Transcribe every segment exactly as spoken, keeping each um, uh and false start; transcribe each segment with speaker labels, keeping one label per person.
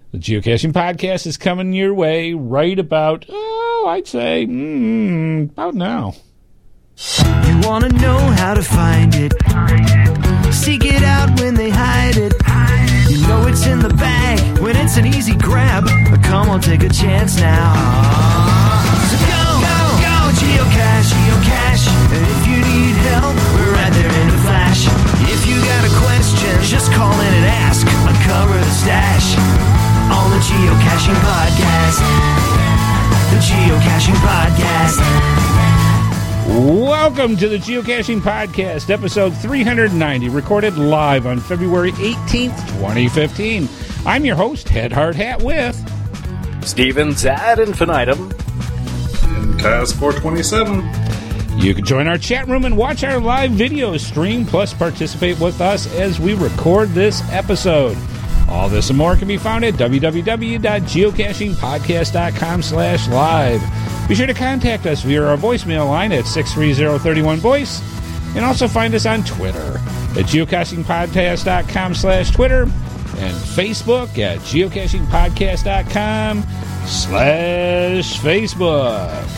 Speaker 1: The Geocaching Podcast is coming your way right about, oh, I'd say, mm, about now.
Speaker 2: You want to know how to find it. Seek it out when they hide it. You know it's in the bag when it's an easy grab. But come on, take a chance now. So go, go, go, geocache, geocache. And if you need help, we're right there in a flash. If you got a question, just call in and ask. Uncover the stash on the Geocaching Podcast. The Geocaching Podcast.
Speaker 1: Welcome to the Geocaching Podcast, episode three ninety, recorded live on February eighteenth, twenty fifteen. I'm your host, Head Hard Hat, with
Speaker 3: Stevens ad infinitum
Speaker 4: and Taz four twenty-seven.
Speaker 1: You can join our chat room and watch our live video stream, plus participate with us as we record this episode. All this and more can be found at w w w dot geocaching podcast dot com slash live. Be sure to contact us via our voicemail line at six three zero, three one, voice, and also find us on Twitter at geocaching podcast dot com slash Twitter and Facebook at geocaching podcast dot com slash Facebook.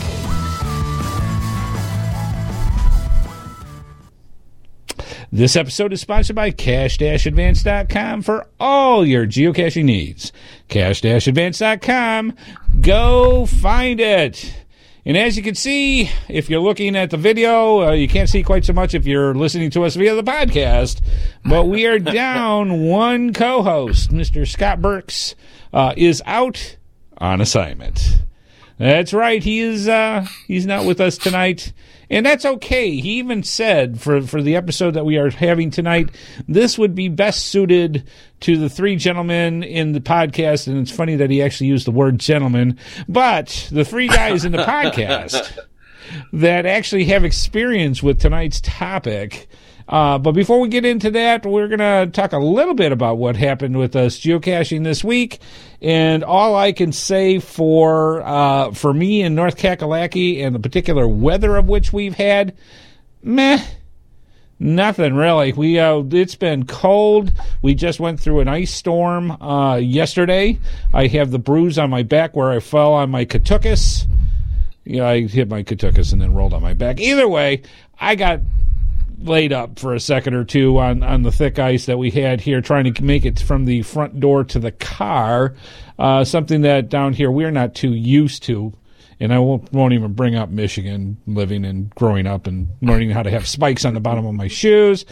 Speaker 1: This episode is sponsored by cache dash advance dot com for all your geocaching needs. cache dash advance dot com. Go find it. And as you can see, if you're looking at the video, uh, you can't see quite so much if you're listening to us via the podcast, but we are down one co-host. Mister Scott Burks uh, is out on assignment. That's right. He is, uh, he's not with us tonight. And that's okay. He even said for, for the episode that we are having tonight, this would be best suited to the three gentlemen in the podcast. And it's funny that he actually used the word gentleman, but the three guys in the podcast that actually have experience with tonight's topic. Uh, but before we get into that, we're going to talk a little bit about what happened with us geocaching this week. And all I can say for uh, for me in North Kakalaki and the particular weather of which we've had, meh, nothing really. We uh, it's been cold. We just went through an ice storm uh, yesterday. I have the bruise on my back where I fell on my Katukas. You know, I hit my Katukas and then rolled on my back. Either way, I got laid up for a second or two on, on the thick ice that we had here, trying to make it from the front door to the car, uh, something that down here we're not too used to. And I won't, won't even bring up Michigan, living and growing up and learning how to have spikes on the bottom of my shoes.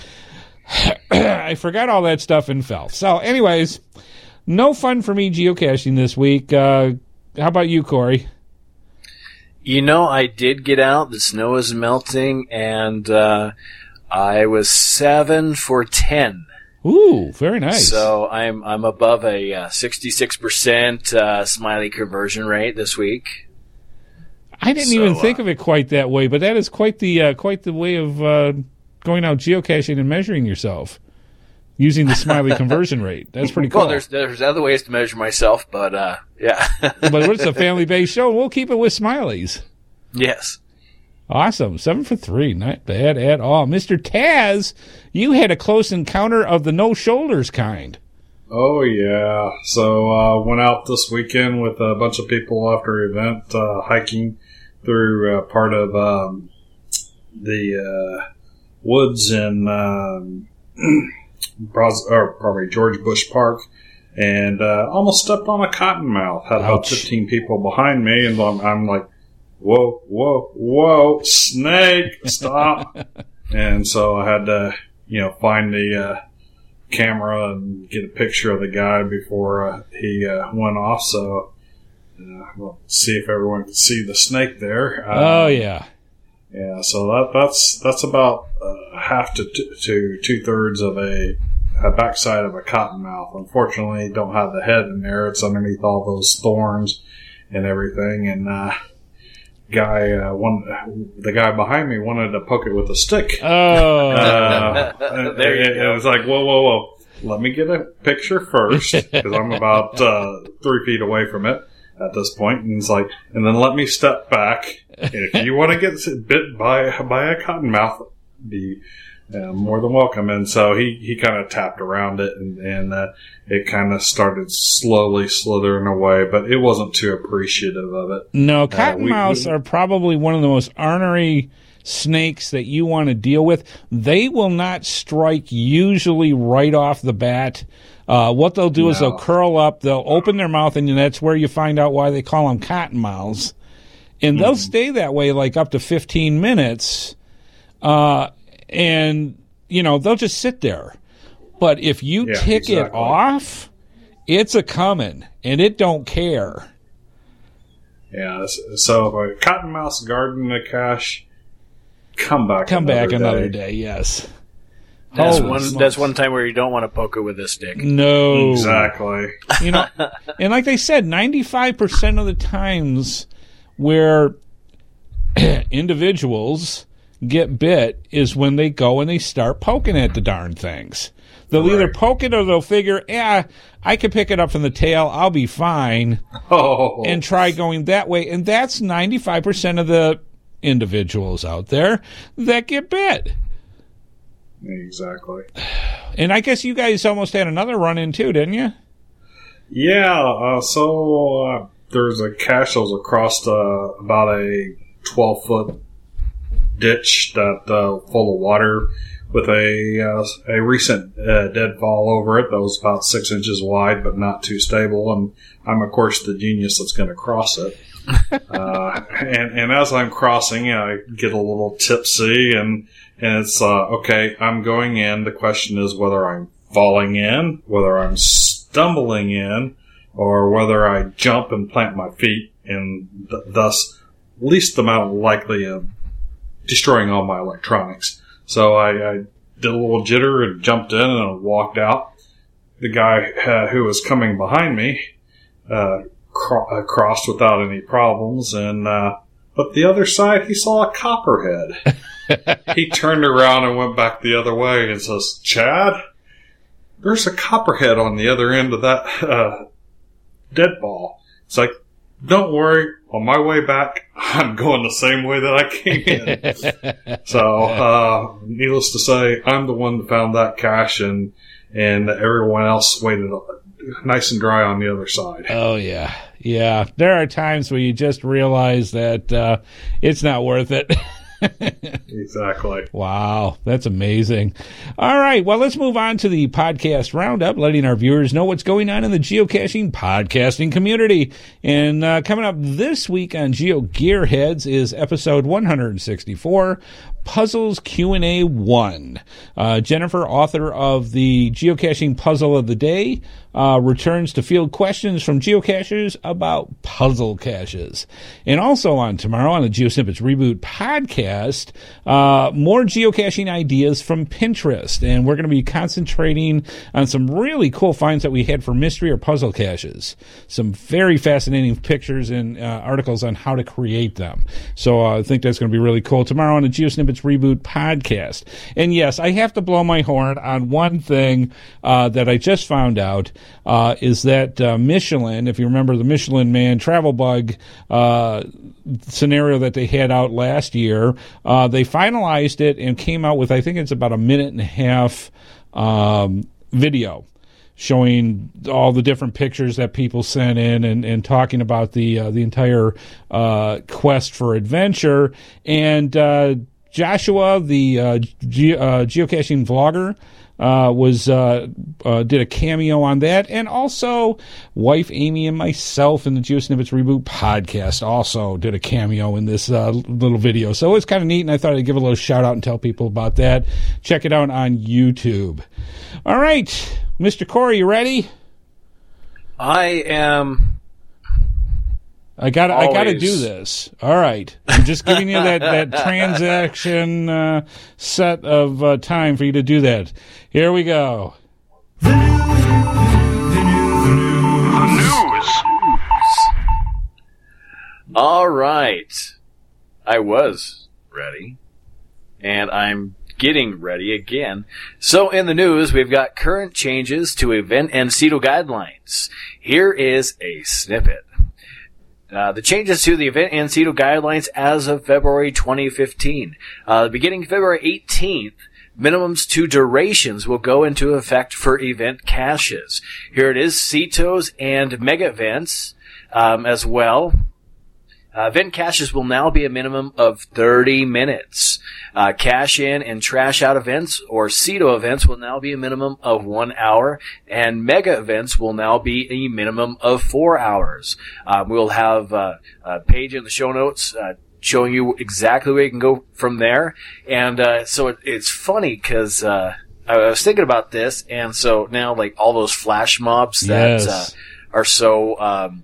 Speaker 1: I forgot all that stuff and fell. So anyways, no fun for me geocaching this week. Uh, how about you, Corey?
Speaker 3: You know, I did get out. The snow is melting, and uh, I was seven for ten.
Speaker 1: Ooh, very nice.
Speaker 3: So I'm I'm above a uh, sixty-six percent uh, smiley conversion rate this week.
Speaker 1: I didn't
Speaker 3: so,
Speaker 1: even think
Speaker 3: uh,
Speaker 1: of it quite that way, but that is quite the uh, quite the way of uh, going out geocaching and measuring yourself using the smiley conversion rate. That's pretty cool.
Speaker 3: Well, there's there's other ways to measure myself, but uh, yeah.
Speaker 1: But it's a family-based show. We'll keep it with smileys.
Speaker 3: Yes.
Speaker 1: Awesome. Seven for three. Not bad at all. Mister Taz, you had a close encounter of the no shoulders kind.
Speaker 4: Oh, yeah. So, uh, went out this weekend with a bunch of people after an event, uh, hiking through uh, part of um, the uh, woods in um, Bros- or probably George Bush Park, and uh, almost stepped on a cottonmouth. Had about
Speaker 1: Ouch.
Speaker 4: fifteen people behind me, and I'm, I'm like, whoa, whoa, whoa, snake, stop. And so I had to, you know, find the uh, camera and get a picture of the guy before uh, he uh, went off. So uh, we'll see if everyone can see the snake there. Um,
Speaker 1: Oh, yeah.
Speaker 4: Yeah, so that that's that's about uh, half to t- to two thirds of a, a backside of a cottonmouth. Unfortunately, don't have the head in there. It's underneath all those thorns and everything. And uh, guy, uh, one the guy behind me wanted to poke it with a stick.
Speaker 1: Oh.
Speaker 4: Uh,
Speaker 3: There you
Speaker 4: it,
Speaker 3: go.
Speaker 4: It was like, whoa, whoa, whoa! Let me get a picture first because I'm about uh, three feet away from it at this point, and it's like, and then let me step back. And if you want to get bit by by a cottonmouth, be Yeah, more than welcome. And so he, he kind of tapped around it, and, and uh, it kind of started slowly slithering away, but it wasn't too appreciative of it.
Speaker 1: No, cottonmouths
Speaker 4: uh, we, we,
Speaker 1: are probably one of the most ornery snakes that you want to deal with. They will not strike usually right off the bat. Uh, what they'll do no. is they'll curl up, they'll open their mouth, and that's where you find out why they call them cottonmouths. And they'll mm. stay that way like up to fifteen minutes. Uh, and, you know, they'll just sit there. But if you yeah, tick exactly. it off, it's a coming, and it don't care.
Speaker 4: Yeah, so if a cottonmouth's guarding the cache, come back
Speaker 1: Come back
Speaker 4: day.
Speaker 1: another day, yes.
Speaker 3: That's
Speaker 1: Holy
Speaker 3: one.
Speaker 1: smokes.
Speaker 3: That's one time where you don't want to poke it with a stick.
Speaker 1: No.
Speaker 4: Exactly.
Speaker 1: You know, and like they said, ninety-five percent of the times where individuals get bit is when they go and they start poking at the darn things. They'll right. either poke it or they'll figure, yeah, I can pick it up from the tail, I'll be fine,
Speaker 4: oh.
Speaker 1: and try going that way. And that's ninety-five percent of the individuals out there that get bit.
Speaker 4: Exactly.
Speaker 1: And I guess you guys almost had another run-in too, didn't you?
Speaker 4: Yeah, uh, so uh, there's a cache that was across uh, about a twelve-foot ditch that uh, full of water with a uh, a recent uh, deadfall over it that was about six inches wide but not too stable, and I'm of course the genius that's going to cross it. uh, and, and as I'm crossing, I get a little tipsy, and and it's uh, okay. I'm going in. The question is whether I'm falling in, whether I'm stumbling in, or whether I jump and plant my feet, and th- thus least amount likely of destroying all my electronics. So I, I did a little jitter and jumped in and walked out. The guy uh, who was coming behind me uh, cro- uh, crossed without any problems, and uh, but the other side he saw a copperhead. He turned around and went back the other way and says, "Chad, there's a copperhead on the other end of that uh, deadfall." It's like, don't worry, on my way back, I'm going the same way that I came in. So, uh, needless to say, I'm the one that found that cache, and, and everyone else waited nice and dry on the other side.
Speaker 1: Oh, yeah. Yeah. There are times where you just realize that uh, it's not worth it.
Speaker 4: Exactly.
Speaker 1: Wow, that's amazing. All right, well, let's move on to the podcast roundup, letting our viewers know what's going on in the geocaching podcasting community. And uh, coming up this week on Geo Gearheads is episode one sixty-four, Puzzles Q and A one. Uh, Jennifer, author of the Geocaching Puzzle of the Day, uh, returns to field questions from geocachers about puzzle caches. And also on tomorrow on the GeoSnippets Reboot podcast, uh, more geocaching ideas from Pinterest. And we're going to be concentrating on some really cool finds that we had for mystery or puzzle caches. Some very fascinating pictures and uh, articles on how to create them. So uh, I think that's going to be really cool tomorrow on the GeoSnippets Reboot podcast. And yes, I have to blow my horn on one thing uh, that I just found out uh, is that uh, Michelin, if you remember the Michelin Man travel bug uh, scenario that they had out last year, uh, they finalized it and came out with, I think it's about a minute and a half um, video showing all the different pictures that people sent in and, and talking about the uh, the entire uh, quest for adventure. And uh, Joshua, the uh, ge- uh, geocaching vlogger, uh, was uh, uh, did a cameo on that, and also wife Amy and myself in the GeoSnippets Reboot podcast also did a cameo in this uh, little video. So it's kind of neat, and I thought I'd give a little shout out and tell people about that. Check it out on YouTube. All right, Mister Corey, you ready?
Speaker 3: I am.
Speaker 1: I got I got to do this. All right. I'm just giving you that, that transaction uh, set of uh, time for you to do that. Here we go.
Speaker 2: The news.
Speaker 3: All right. I was ready. And I'm getting ready again. So in the news, we've got current changes to event and C E T O guidelines. Here is a snippet. Uh, the changes to the event and C E T O guidelines as of February twenty fifteen. Uh, beginning February eighteenth, minimums to durations will go into effect for event caches. Here it is, C T Os and mega events um, as well. Uh, event caches will now be a minimum of thirty minutes. Uh, cash in and trash out events or C T O events will now be a minimum of one hour, and mega events will now be a minimum of four hours. Um, we'll have uh, a page in the show notes uh, showing you exactly where you can go from there. And uh, so it, it's funny because uh, I was thinking about this, and so now like all those flash mobs that
Speaker 1: Yes.
Speaker 3: uh, are so um,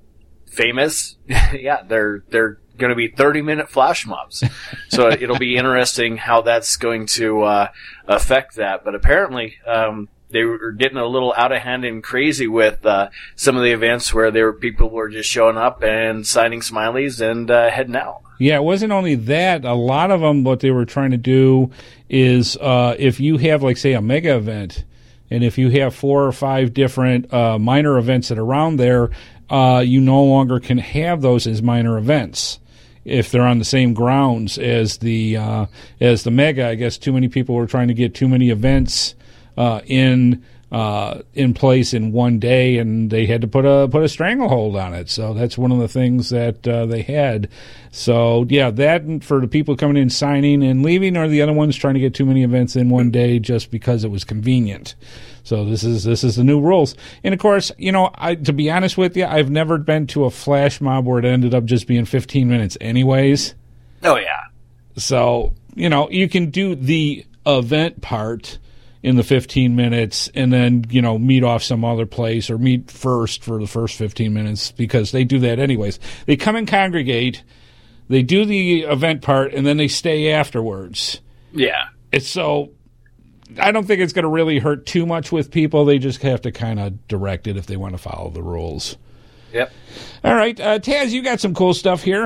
Speaker 3: famous, yeah, they're they're going to be thirty minute flash mobs. So it'll be interesting how that's going to uh, affect that. But apparently, um, they were getting a little out of hand and crazy with uh, some of the events where there were people were just showing up and signing smileys and uh, heading out.
Speaker 1: Yeah, it wasn't only that. A lot of them, what they were trying to do is uh, if you have, like, say, a mega event, and if you have four or five different uh, minor events that are around there, uh, you no longer can have those as minor events if they're on the same grounds as the uh, as the mega. I guess too many people were trying to get too many events uh, in uh, in place in one day, and they had to put a put a stranglehold on it. So that's one of the things that uh, they had. So yeah, that for the people coming in, signing and leaving, or the other ones trying to get too many events in one day just because it was convenient. So this is this is the new rules. And of course, you know, I, to be honest with you, I've never been to a flash mob where it ended up just being fifteen minutes anyways.
Speaker 3: Oh, yeah.
Speaker 1: So, you know, you can do the event part in the fifteen minutes and then, you know, meet off some other place or meet first for the first fifteen minutes because they do that anyways. They come and congregate, they do the event part, and then they stay afterwards.
Speaker 3: Yeah.
Speaker 1: It's so... I don't think it's going to really hurt too much with people. They just have to kind of direct it if they want to follow the rules.
Speaker 3: Yep.
Speaker 1: All right. Uh, Taz, you got some cool stuff here.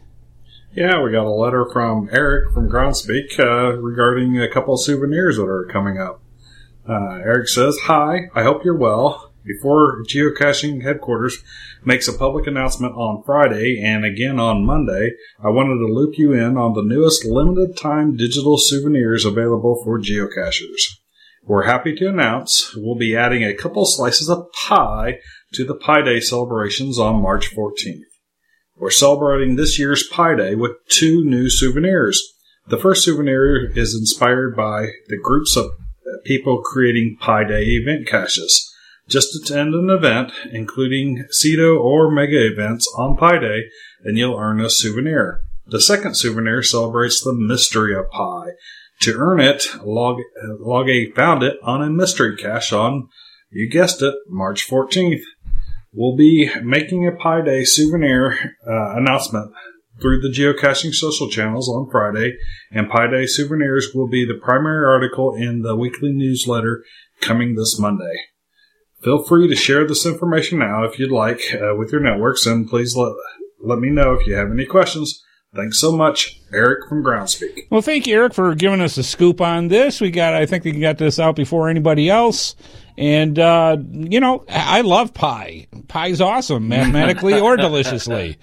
Speaker 4: Yeah, we got a letter from Eric from Groundspeak uh, regarding a couple of souvenirs that are coming up. Uh, Eric says, "Hi, I hope you're well. Before Geocaching Headquarters makes a public announcement on Friday and again on Monday, I wanted to loop you in on the newest limited-time digital souvenirs available for geocachers. We're happy to announce we'll be adding a couple slices of pie to the Pi Day celebrations on March fourteenth. We're celebrating this year's Pi Day with two new souvenirs. The first souvenir is inspired by the groups of people creating Pi Day event caches. Just attend an event, including C T O or mega events on Pi Day, and you'll earn a souvenir. The second souvenir celebrates the mystery of Pi. To earn it, log, log a found it on a mystery cache on, you guessed it, March fourteenth. We'll be making a Pi Day souvenir uh, announcement through the geocaching social channels on Friday, and Pi Day souvenirs will be the primary article in the weekly newsletter coming this Monday. Feel free to share this information now if you'd like uh, with your networks, and please let, let me know if you have any questions. Thanks so much, Eric from Groundspeak."
Speaker 1: Well, thank you, Eric, for giving us a scoop on this. We got, I think we got this out before anybody else. And, uh, you know, I love pie. Pie's awesome, mathematically or deliciously.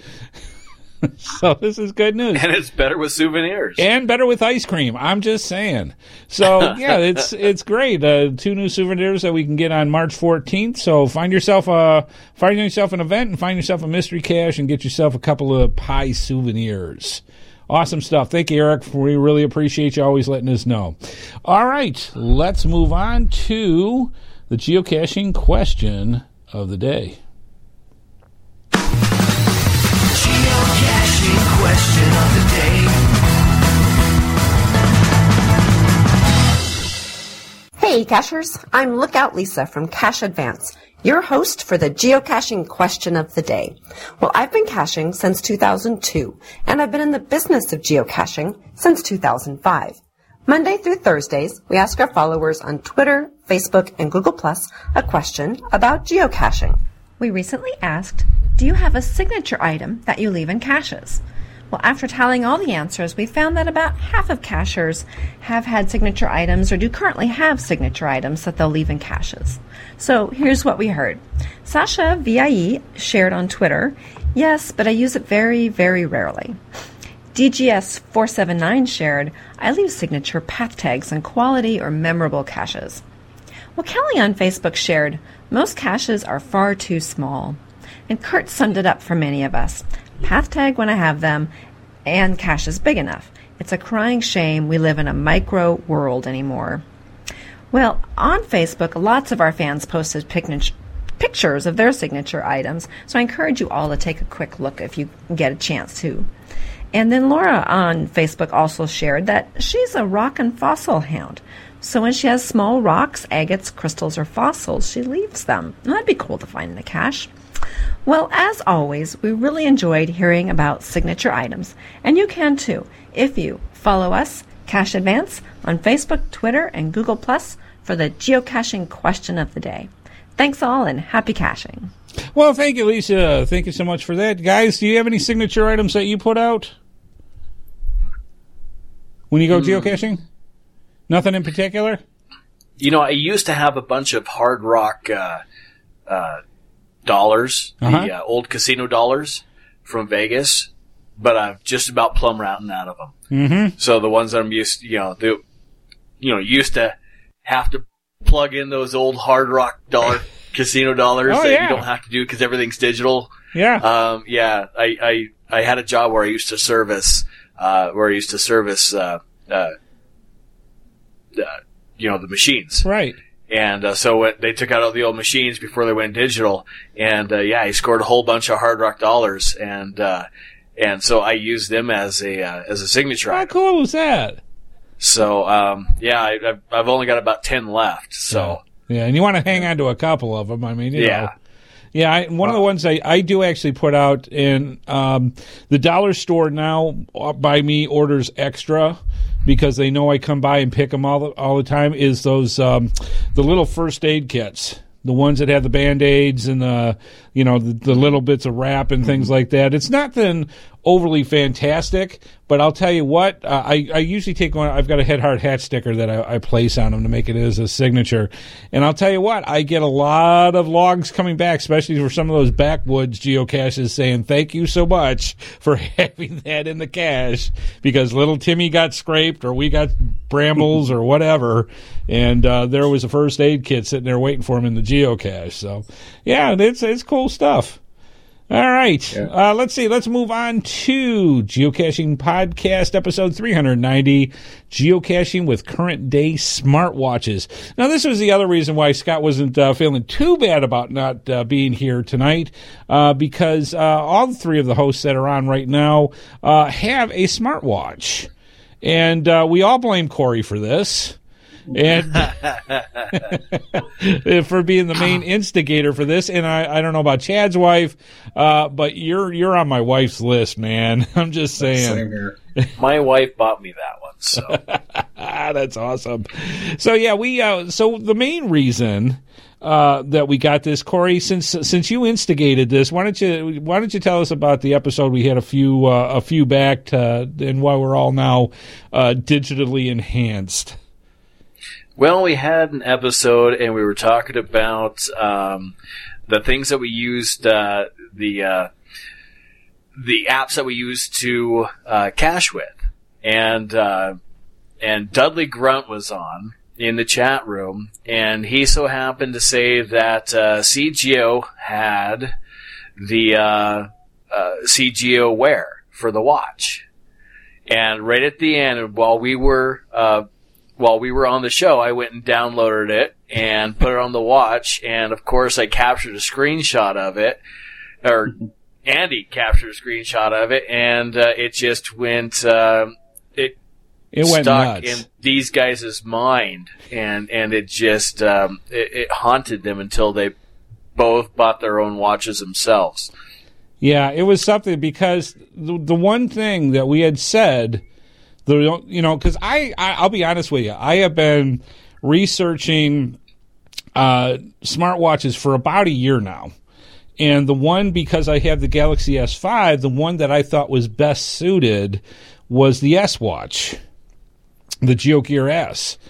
Speaker 1: So this is good news.
Speaker 3: And it's better with souvenirs.
Speaker 1: And better with ice cream. I'm just saying. So, yeah, it's it's great. Uh, two new souvenirs that we can get on March fourteenth. So find yourself a find yourself an event and find yourself a mystery cache and get yourself a couple of pie souvenirs. Awesome stuff. Thank you, Eric. We really appreciate you always letting us know. All right, let's move on to the geocaching question of the day.
Speaker 2: Geocaching question of the day.
Speaker 5: Hey, cachers. I'm Lookout Lisa from Cache Advance, your host for the geocaching question of the day. Well, I've been caching since two thousand two, and I've been in the business of geocaching since two thousand five. Monday through Thursdays, we ask our followers on Twitter, Facebook, and Google Plus a question about geocaching.
Speaker 6: We recently asked, do you have a signature item that you leave in caches? Well, after tallying all the answers, we found that about half of cachers have had signature items or do currently have signature items that they'll leave in caches. So here's what we heard. Sasha V I E shared on Twitter, yes, but I use it very, very rarely. D G S four seven nine shared, I leave signature path tags on quality or memorable caches. Well, Kelly on Facebook shared, most caches are far too small. And Kurt summed it up for many of us. Path tag when I have them, and cache is big enough. It's a crying shame we live in a micro world anymore. Well, on Facebook, lots of our fans posted picnic- pictures of their signature items, so I encourage you all to take a quick look if you get a chance to. And then Laura on Facebook also shared that she's a rock and fossil hound. So when she has small rocks, agates, crystals, or fossils, she leaves them. That'd be cool to find in the cache. Well, as always, we really enjoyed hearing about signature items, and you can too if you follow us, Cache Advance, on Facebook, Twitter, and Google Plus for the geocaching question of the day. Thanks all, and happy caching.
Speaker 1: Well, thank you, Lisa. Thank you so much for that. Guys, do you have any signature items that you put out when you go mm. geocaching? Nothing in particular?
Speaker 3: You know, I used to have a bunch of Hard Rock uh, uh, dollars, uh-huh. the uh, old casino dollars from Vegas, but I've just about plumb routing out of them.
Speaker 1: Mm-hmm.
Speaker 3: So the ones that I'm used to, you know, the, you know, used to have to plug in those old Hard Rock dollar casino dollars
Speaker 1: oh,
Speaker 3: that
Speaker 1: yeah.
Speaker 3: you don't have to do because everything's digital.
Speaker 1: Yeah.
Speaker 3: Um, yeah. I, I, I had a job where I used to service, uh, where I used to service, uh, uh, uh you know, the machines.
Speaker 1: Right.
Speaker 3: And uh, so it, they took out all the old machines before they went digital. And, uh, yeah, he scored a whole bunch of Hard Rock dollars. And, uh, and so I used them as a, uh, as a signature
Speaker 1: How
Speaker 3: item.
Speaker 1: cool was that?
Speaker 3: So, um, yeah, I, I've, I've only got about ten left. So,
Speaker 1: yeah, yeah and you want to hang on to a couple of them. I mean, you
Speaker 3: yeah.
Speaker 1: know. Yeah, I, one of the ones I, I do actually put out in um, the dollar store now by me orders extra because they know I come by and pick them all the, all the time is those um, the little first aid kits. The ones that have the Band-Aids and the, you know, the, the little bits of wrap and things like that. It's nothing overly fantastic, but I'll tell you what, uh, I, I usually take one, I've got a Head Hard Hat sticker that I, I place on them to make it as a signature. And I'll tell you what, I get a lot of logs coming back, especially for some of those backwoods geocaches saying, thank you so much for having that in the cache because little Timmy got scraped or we got brambles or whatever. And uh, there was a first aid kit sitting there waiting for him in the geocache. So, yeah, it's it's cool stuff. All right. Yeah. Uh, let's see. Let's move on to Geocaching Podcast episode three ninety, Geocaching with Current Day Smartwatches. Now, this was the other reason why Scott wasn't uh, feeling too bad about not uh, being here tonight, uh, because uh, all the three of the hosts that are on right now uh, have a smartwatch. And uh, we all blame Corey for this. And for being the main instigator for this, and I, I don't know about Chad's wife, uh, but you're you're on my wife's list, man. I'm just saying.
Speaker 4: Same here.
Speaker 3: My wife bought me that one, so
Speaker 1: that's awesome. So yeah, we uh, so the main reason uh, that we got this, Corey, since since you instigated this, why don't you why don't you tell us about the episode we had a few uh, a few back to, and why we're all now uh, digitally enhanced.
Speaker 3: Well, we had an episode, and we were talking about um, the things that we used, uh, the uh, the apps that we used to uh, cache with, and uh, and Dudley Grunt was on in the chat room, and he so happened to say that uh, C G O had the uh, uh, C G O Wear for the watch, and right at the end, while we were uh, While we were on the show, I went and downloaded it and put it on the watch, and of course I captured a screenshot of it, or Andy captured a screenshot of it, and uh, it just went, uh, it,
Speaker 1: it went
Speaker 3: stuck
Speaker 1: nuts.
Speaker 3: in these guys' mind, and, and it just, um, it, it haunted them until they both bought their own watches themselves.
Speaker 1: Yeah, it was something because the, the one thing that we had said, The, you know, because I, I, I'll be honest with you, I have been researching uh, smartwatches for about a year now. And the one, because I have the Galaxy S five, the one that I thought was best suited was the S Watch, the GeoGear S.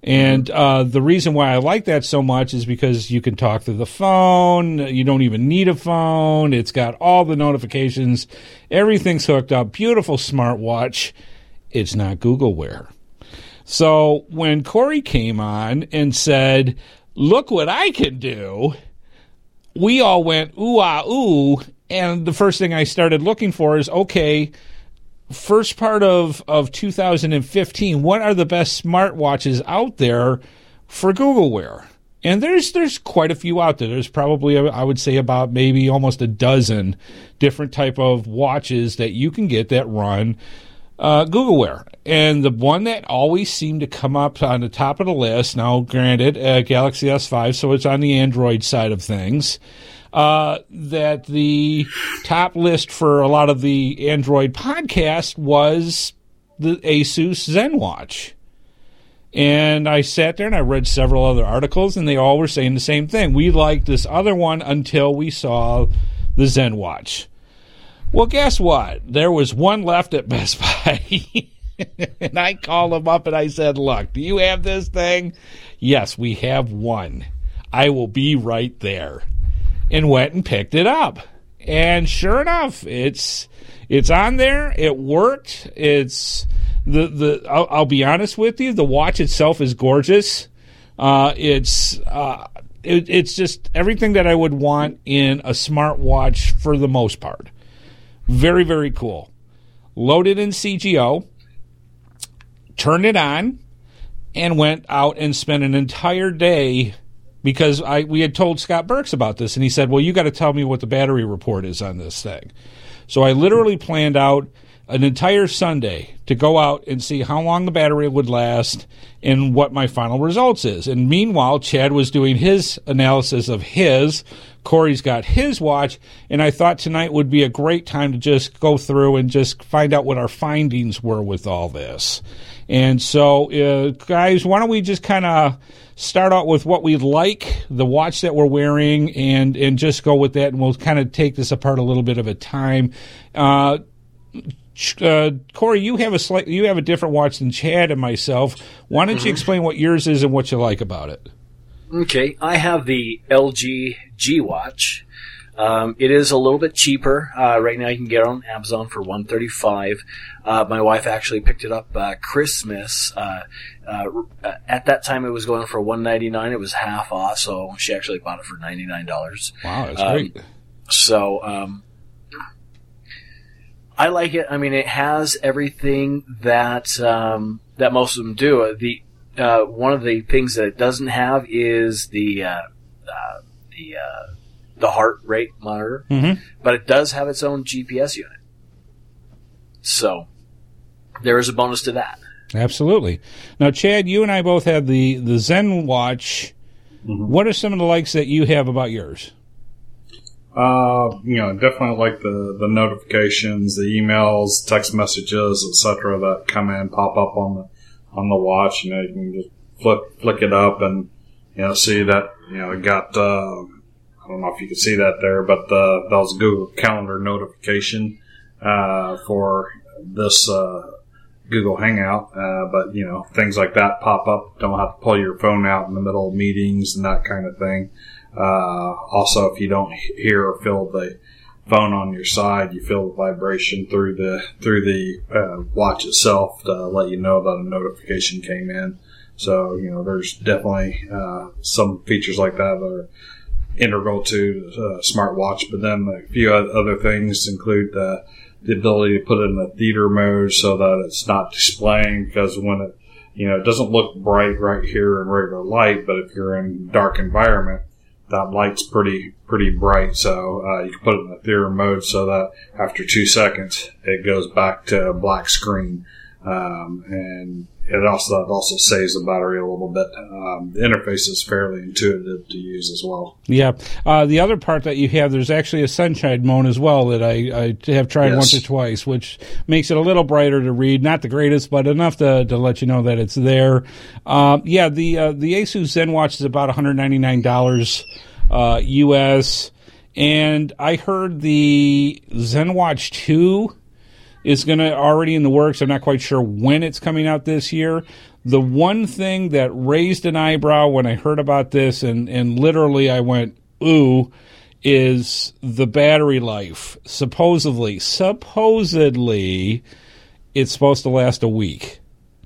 Speaker 1: And uh, the reason why I like that so much is because you can talk through the phone. You don't even need a phone. It's got all the notifications. Everything's hooked up. Beautiful smartwatch. It's not Google Wear. So when Corey came on and said, look what I can do, we all went, ooh, ah, ooh. And the first thing I started looking for is, okay, first part of, of two thousand fifteen, what are the best smartwatches out there for Google Wear? And there's there's quite a few out there. There's probably, I would say, about maybe almost a dozen different type of watches that you can get that run uh, Google Wear. And the one that always seemed to come up on the top of the list, now granted, uh, Galaxy S five, so it's on the Android side of things, Uh, that the top list for a lot of the Android podcast was the Asus ZenWatch. And I sat there and I read several other articles, and they all were saying the same thing. We liked this other one until we saw the ZenWatch. Well, guess what? There was one left at Best Buy. And I called them up and I said, look, do you have this thing? Yes, we have one. I will be right there. And went and picked it up. And sure enough, it's it's on there. It worked. It's the the. I'll, I'll be honest with you. The watch itself is gorgeous. Uh, it's uh, it, it's just everything that I would want in a smartwatch for the most part. Very very cool. Loaded in C G O. Turned it on, and went out and spent an entire day. Because I we had told Scott Burks about this, and he said, well, you got to tell me what the battery report is on this thing. So I literally planned out an entire Sunday to go out and see how long the battery would last and what my final results is. And meanwhile, Chad was doing his analysis of his. Corey's got his watch, and I thought tonight would be a great time to just go through and just find out what our findings were with all this. And so, uh, guys, why don't we just kind of start out with what we like, the watch that we're wearing, and, and just go with that, and we'll kind of take this apart a little bit of a time. Uh, uh, Corey, you have a slight, you have a different watch than Chad and myself. Why don't mm-hmm. you explain what yours is and what you like about it?
Speaker 3: Okay, I have the L G G Watch. Um, it is a little bit cheaper. Uh, right now you can get it on Amazon for one hundred thirty-five dollars. Uh, my wife actually picked it up uh, Christmas. Uh, uh, at that time it was going for one hundred ninety-nine dollars. It was half off, so she actually bought it for ninety-nine dollars.
Speaker 1: Wow, that's
Speaker 3: um,
Speaker 1: great.
Speaker 3: So um, I like it. I mean, it has everything that um, that most of them do. The uh, one of the things that it doesn't have is the uh, uh, the uh, the heart rate monitor,
Speaker 1: mm-hmm.
Speaker 3: but it does have its own G P S unit. So there is a bonus to that.
Speaker 1: Absolutely. Now, Chad, you and I both have the, the ZenWatch. Mm-hmm. What are some of the likes that you have about yours?
Speaker 4: Uh, you know, definitely like the, the notifications, the emails, text messages, et cetera that come in, pop up on the on the watch. You know, you can just flip flick it up and you know see that you know it got. Uh, I don't know if you can see that there, but the, that was a Google Calendar notification uh, for this uh, Google Hangout. Uh, but, you know, things like that pop up. Don't have to pull your phone out in the middle of meetings and that kind of thing. Uh, also, if you don't hear or feel the phone on your side, you feel the vibration through the through the uh, watch itself to let you know that a notification came in. So, you know, there's definitely uh, some features like that that are integral to uh, smartwatch, but then a few other things include uh, the ability to put it in the theater mode so that it's not displaying, because when it, you know, it doesn't look bright right here in regular light, but if you're in dark environment, that light's pretty pretty bright. So uh, you can put it in the theater mode so that after two seconds it goes back to a black screen, um, and it also that also saves the battery a little bit. Um, the interface is fairly intuitive to use as well.
Speaker 1: Yeah. Uh, the other part that you have, there's actually a sunshine mode as well that I, I have tried yes. once or twice, which makes it a little brighter to read. Not the greatest, but enough to, to let you know that it's there. Uh, yeah, the uh, the Asus ZenWatch is about one hundred ninety-nine dollars uh, U S, and I heard the ZenWatch two is going to already in the works. I'm not quite sure when it's coming out this year. The one thing that raised an eyebrow when I heard about this, and, and literally I went, ooh, is the battery life. Supposedly, supposedly, it's supposed to last a week.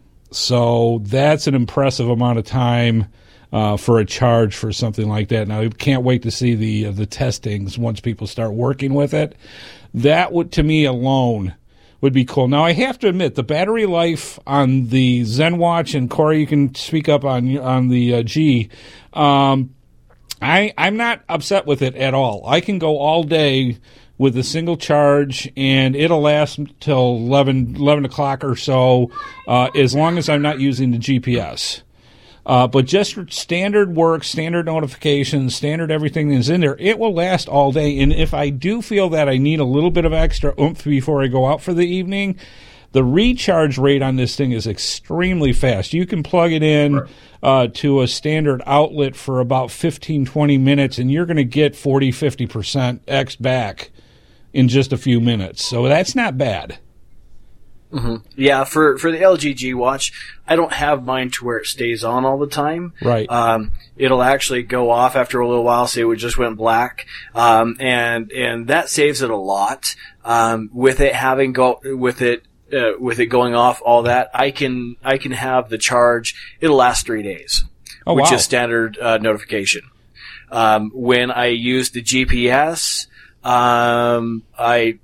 Speaker 1: So that's an impressive amount of time uh, for a charge for something like that. Now, I can't wait to see the uh, the testings once people start working with it. That would, to me alone, would be cool. Now, I have to admit, the battery life on the ZenWatch, and Corey, you can speak up on on the uh, G, um, I, I'm not upset with it at all. I can go all day with a single charge, and it'll last till eleven, eleven o'clock or so, uh, as long as I'm not using the G P S. Uh, but just standard work, standard notifications, standard everything that's in there, it will last all day. And if I do feel that I need a little bit of extra oomph before I go out for the evening, the recharge rate on this thing is extremely fast. You can plug it in
Speaker 4: Right.
Speaker 1: uh, to a standard outlet for about fifteen, twenty minutes, and you're going to get forty, fifty percent X back in just a few minutes. So that's not bad.
Speaker 3: Mm-hmm. Yeah, for, for the L G G Watch, I don't have mine to where it stays on all the time.
Speaker 1: Right.
Speaker 3: Um, it'll actually go off after a little while, say it just went black. Um, and, and that saves it a lot. Um, with it having go, with it, uh, with it going off, all that, I can, I can have the charge, it'll last three days.
Speaker 1: Oh,
Speaker 3: which
Speaker 1: wow.
Speaker 3: is standard, uh, notification. Um, when I use the G P S, um, I,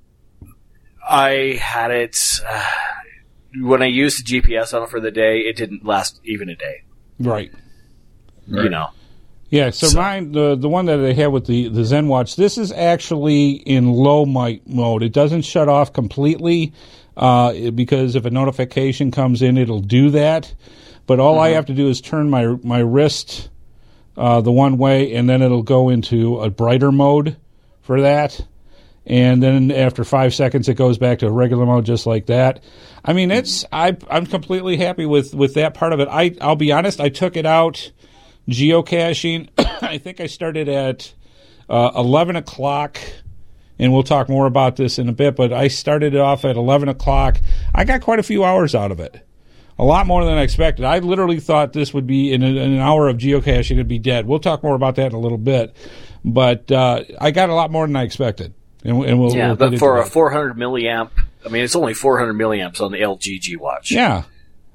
Speaker 3: I had it, uh, when I used the G P S on it for the day, it didn't last even a day.
Speaker 1: Right.
Speaker 3: You know.
Speaker 1: Yeah, so,
Speaker 3: So-
Speaker 1: mine, the the one that I have with the, the ZenWatch, this is actually in low mic mode. It doesn't shut off completely uh, because if a notification comes in, it'll do that. But all I have to do is turn my, my wrist uh, the one way, and then it'll go into a brighter mode for that. And then after five seconds, it goes back to regular mode, just like that. I mean, it's I, I'm completely happy with, with that part of it. I I'll be honest, I took it out geocaching. I think I started at uh, eleven o'clock, and we'll talk more about this in a bit. But I started it off at eleven o'clock. I got quite a few hours out of it. A lot more than I expected. I literally thought this would be in, a, in an hour of geocaching, it'd be dead. We'll talk more about that in a little bit. But uh, I got a lot more than I expected. And, and we'll,
Speaker 3: Yeah,
Speaker 1: we'll
Speaker 3: but
Speaker 1: get
Speaker 3: for a
Speaker 1: into that.
Speaker 3: four hundred milliamp, I mean, it's only four hundred milliamps on the L G G Watch.
Speaker 1: Yeah.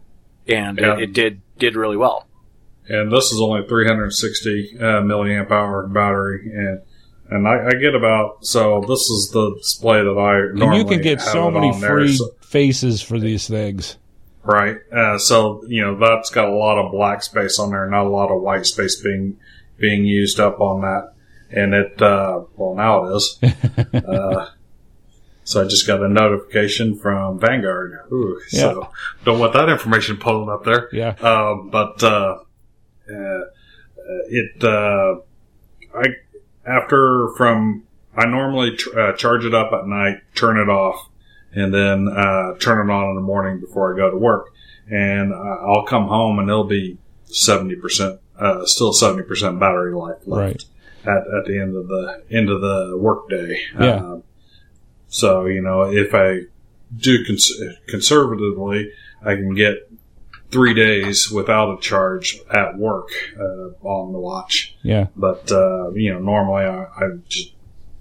Speaker 3: And
Speaker 4: Yeah.
Speaker 3: It, it did did really well.
Speaker 4: And this is only three hundred sixty uh, milliamp hour battery, and and I, I get about so this is the display that I
Speaker 1: And
Speaker 4: normally
Speaker 1: you can get
Speaker 4: have
Speaker 1: so
Speaker 4: it
Speaker 1: many
Speaker 4: on there,
Speaker 1: free
Speaker 4: so-
Speaker 1: faces for these things.
Speaker 4: right? Uh, so you know that's got a lot of black space on there, not a lot of white space being being used up on that, and it uh, well now it is. uh, So I just got a notification from Vanguard. Ooh,
Speaker 1: Yeah.
Speaker 4: So don't want that information pulling up there.
Speaker 1: Yeah.
Speaker 4: Um, but uh, uh, it, uh, I after from I normally tr- uh, charge it up at night, turn it off, and then uh, turn it on in the morning before I go to work. And uh, I'll come home and it'll be seventy percent, uh, still seventy percent battery life left
Speaker 1: Right.
Speaker 4: at at the end of the end of the workday.
Speaker 1: Yeah.
Speaker 4: Um, so you know, if I do cons- conservatively, I can get three days without a charge at work uh, on the watch.
Speaker 1: Yeah.
Speaker 4: But uh, you know, normally I, I just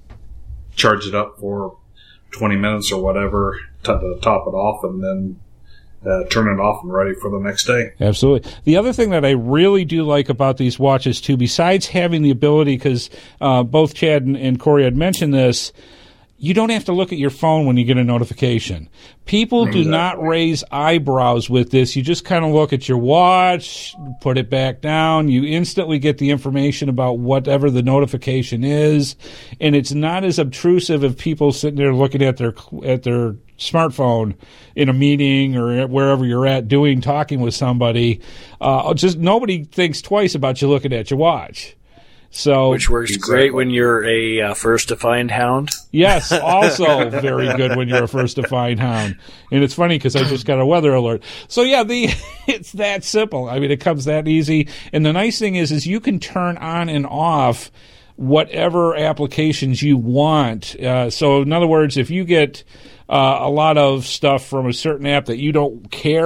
Speaker 4: charge it up for twenty minutes or whatever to, to top it off, and then uh, turn it off and ready for the next day.
Speaker 1: Absolutely. The other thing that I really do like about these watches, too, besides having the ability, because uh, both Chad and, and Corey had mentioned this, you don't have to look at your phone when you get a notification. People do not raise eyebrows with this. You just kind of look at your watch, put it back down. You instantly get the information about whatever the notification is, and it's not as obtrusive of people sitting there looking at their at their smartphone in a meeting or wherever you're at doing talking with somebody. Uh, just nobody thinks twice about you looking at your watch. So,
Speaker 3: Which works
Speaker 4: Exactly.
Speaker 3: great when you're a uh, first to find hound.
Speaker 1: yes, also very good when you're a first to find hound. And it's funny because I just got a weather alert. So yeah, the it's that simple. I mean, it comes that easy. And the nice thing is, is you can turn on and off whatever applications you want. Uh, so in other words, if you get uh, a lot of stuff from a certain app that you don't care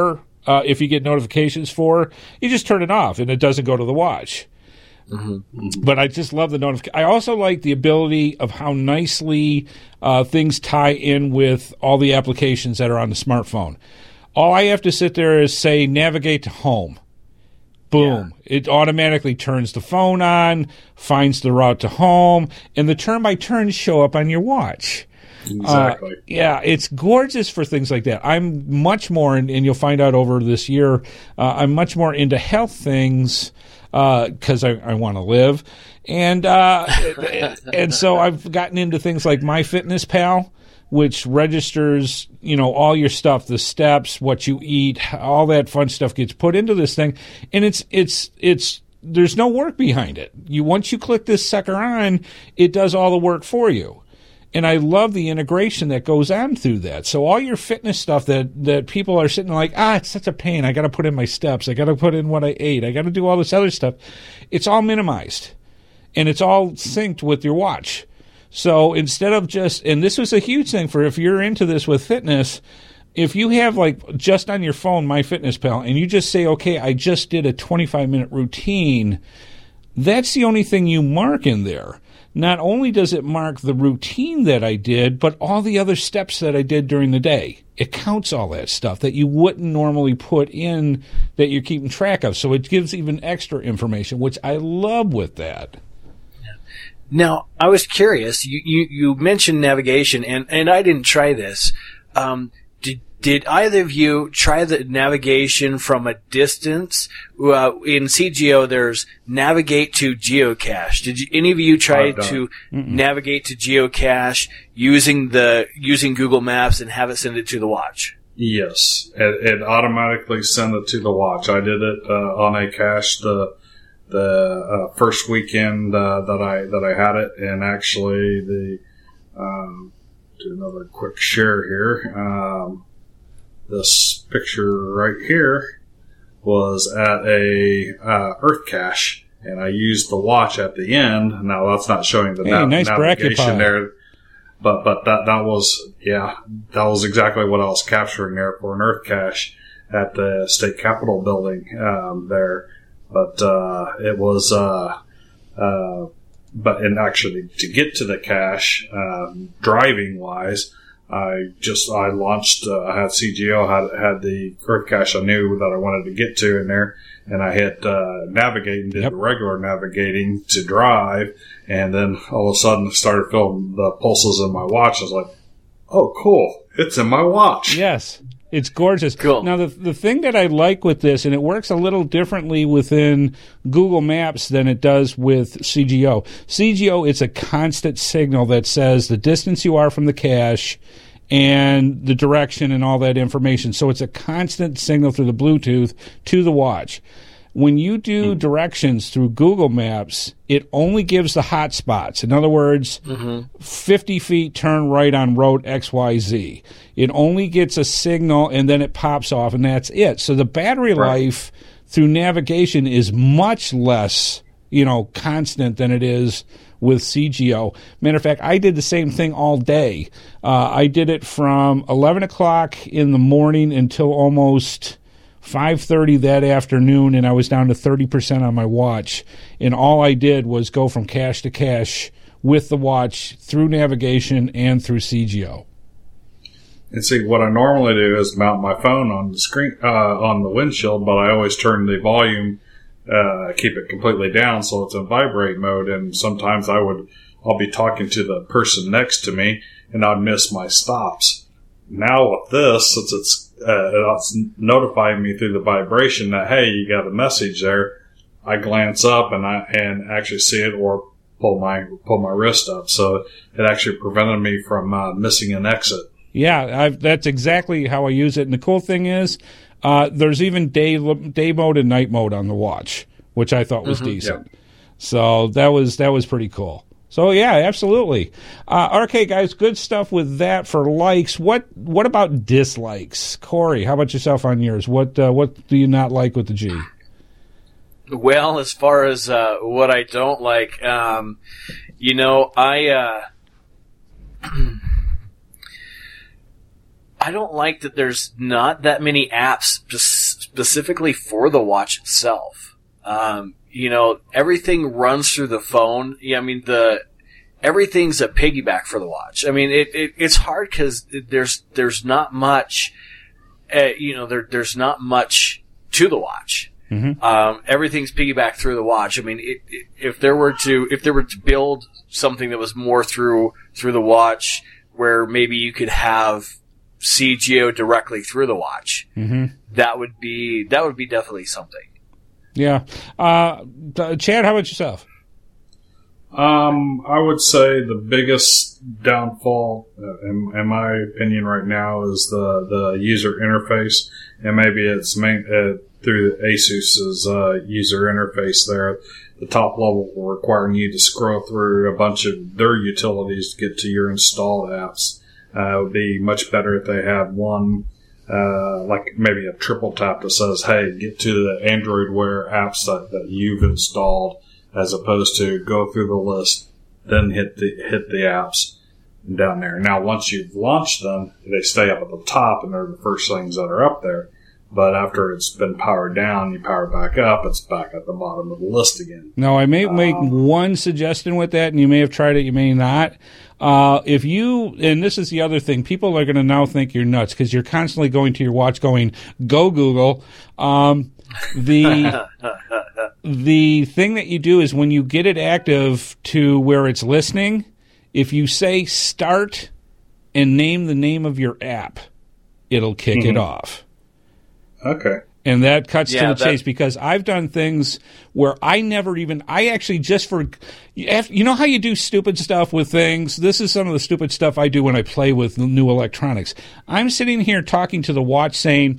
Speaker 1: uh, if you get notifications for, you just turn it off and it doesn't go to the watch. Mm-hmm. But I just love the notification. I also like the ability of how nicely uh, things tie in with all the applications that are on the smartphone. All I have to sit there is say, navigate to home. Boom. Yeah. It automatically turns the phone on, finds the route to home, and the turn-by-turns show up on your watch.
Speaker 4: Exactly.
Speaker 1: Uh, yeah, it's gorgeous for things like that. I'm much more, and, and you'll find out over this year, uh, I'm much more into health things because uh, I, I want to live. And uh, and so I've gotten into things like MyFitnessPal, which registers, you know, all your stuff, the steps, what you eat, all that fun stuff gets put into this thing. And it's it's it's there's no work behind it. You once you click this sucker on, it does all the work for you. And I love the integration that goes on through that. So all your fitness stuff that, that people are sitting like, ah, it's such a pain. I got to put in my steps. I got to put in what I ate. I got to do all this other stuff. It's all minimized. And it's all synced with your watch. So instead of just, and this was a huge thing for if you're into this with fitness, if you have like just on your phone, MyFitnessPal, and you just say, okay, I just did a twenty-five minute routine, that's the only thing you mark in there. Not only does it mark the routine that I did, but all the other steps that I did during the day. It counts all that stuff that you wouldn't normally put in that you're keeping track of. So it gives even extra information, which I love with that.
Speaker 3: Now, I was curious. You, you, you mentioned navigation, and, and I didn't try this. Um, did Did either of you try the navigation from a distance? Uh, in C G O, there's navigate to geocache. Did you, any of you try to Mm-mm. navigate to geocache using the using Google Maps and have it send it to the watch?
Speaker 4: Yes, it, it automatically sent it to the watch. I did it uh, on a cache the the uh, first weekend uh, that I that I had it, and actually the um, do another quick share here. Um, This picture right here was at a uh, Earth cache, and I used the watch at the end. Now that's not showing the
Speaker 1: hey,
Speaker 4: nav-
Speaker 1: nice
Speaker 4: navigation there, but but that that was yeah that was exactly what I was capturing there for an Earth cache at the state capitol building um, there. But uh, it was uh, uh, but and actually to get to the cache um, driving wise. I just, I launched, uh, I had C G O, had, had the Earth cache I knew that I wanted to get to in there, and I hit, uh, navigate and did
Speaker 1: yep.
Speaker 4: regular navigating to drive, and then all of a sudden I started feeling the pulses in my watch. I was like, oh, cool. It's in my watch.
Speaker 1: Yes. It's gorgeous.
Speaker 3: Cool.
Speaker 1: Now, the the thing that I like with this, and it works a little differently within Google Maps than it does with C G O. C G O, it's a constant signal that says the distance you are from the cache and the direction and all that information. So it's a constant signal through the Bluetooth to the watch. When you do mm. directions through Google Maps, it only gives the hot spots. In other words, mm-hmm. fifty feet, turn right on road X Y Z. It only gets a signal, and then it pops off, and that's it. So the battery right. life through navigation is much less, you know, constant than it is with C G O. Matter of fact, I did the same thing all day. Uh, I did it from eleven o'clock in the morning until almost five thirty that afternoon, and I was down to thirty percent on my watch. And all I did was go from cache to cache with the watch through navigation and through C G O.
Speaker 4: And see, what I normally do is mount my phone on the screen, uh, on the windshield, but I always turn the volume, uh, keep it completely down so it's in vibrate mode. And sometimes I would, I'll be talking to the person next to me and I'd miss my stops. Now with this, since it's, uh, it's notifying me through the vibration that, hey, you got a message there, I glance up and I, and actually see it or pull my, pull my wrist up. So it actually prevented me from, uh, missing an exit.
Speaker 1: Yeah, I've, that's exactly how I use it. And the cool thing is, uh, there's even day day mode and night mode on the watch, which I thought was mm-hmm, decent. Yeah. So that was that was pretty cool. So yeah, absolutely. Uh, okay, guys, good stuff with that for likes. What what about dislikes, Corey? How about yourself on yours? What uh, what do you not like with the G?
Speaker 3: Well, as far as uh, what I don't like, um, you know, I. Uh, I don't like that there's not that many apps just specifically for the watch itself. Um, you know, everything runs through the phone. Yeah, I mean, the everything's a piggyback for the watch. I mean, it, it it's hard because there's there's not much, uh, you know, there there's not much to the watch.
Speaker 1: Mm-hmm.
Speaker 3: Um, everything's piggybacked through the watch. I mean, it, it, if there were to if there were to build something that was more through through the watch, where maybe you could have C G O directly through the watch,
Speaker 1: mm-hmm.
Speaker 3: that would be that would be definitely something.
Speaker 1: Yeah, uh, Chad, how about yourself?
Speaker 4: Um, I would say the biggest downfall, uh, in, in my opinion, right now is the, the user interface, and maybe it's main, uh, through ASUS's uh, user interface there. The top level requiring you to scroll through a bunch of their utilities to get to your installed apps. Uh, it would be much better if they had one, uh, like maybe a triple tap that says, "Hey, get to the Android Wear apps that, that you've installed," as opposed to go through the list, then hit the hit the apps down there. Now, once you've launched them, they stay up at the top, and they're the first things that are up there. But after it's been powered down, you power it back up, it's back at the bottom of the list again.
Speaker 1: No, I may make um, one suggestion with that, and you may have tried it, you may not. Uh, if you, and this is the other thing, people are going to now think you're nuts because you're constantly going to your watch going, "Go Google." Um, the the thing that you do is when you get it active to where it's listening, if you say start and name the name of your app, it'll kick mm-hmm. it off.
Speaker 4: Okay.
Speaker 1: And that cuts
Speaker 3: yeah,
Speaker 1: to the chase because I've done things where I never even, I actually just for, you know how you do stupid stuff with things? This is some of the stupid stuff I do when I play with new electronics. I'm sitting here talking to the watch saying,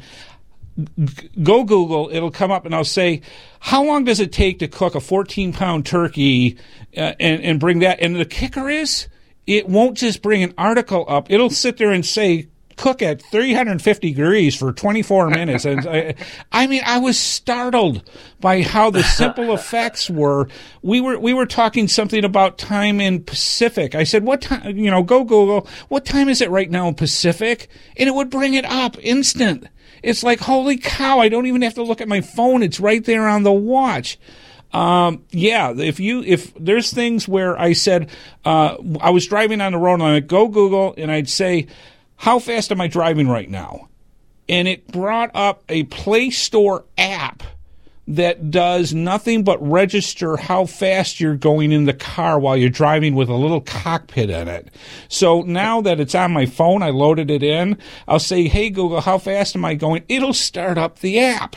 Speaker 1: "Go Google," it'll come up and I'll say, "How long does it take to cook a fourteen pound turkey uh, and, and bring that?" And the kicker is, it won't just bring an article up. It'll sit there and say, "Cook at three hundred fifty degrees for twenty-four minutes. And I, I mean, I was startled by how the simple effects were. We were we were talking something about time in Pacific. I said, "What time? You know, go Google. What time is it right now in Pacific?" And it would bring it up instant. It's like, holy cow! I don't even have to look at my phone. It's right there on the watch. Um, yeah, if you, if there's things where I said, uh, I was driving on the road and I'd go Google and I'd say, "How fast am I driving right now?" And it brought up a Play Store app that does nothing but register how fast you're going in the car while you're driving with a little cockpit in it. So now that it's on my phone, I loaded it in. I'll say, "Hey, Google, how fast am I going?" It'll start up the app.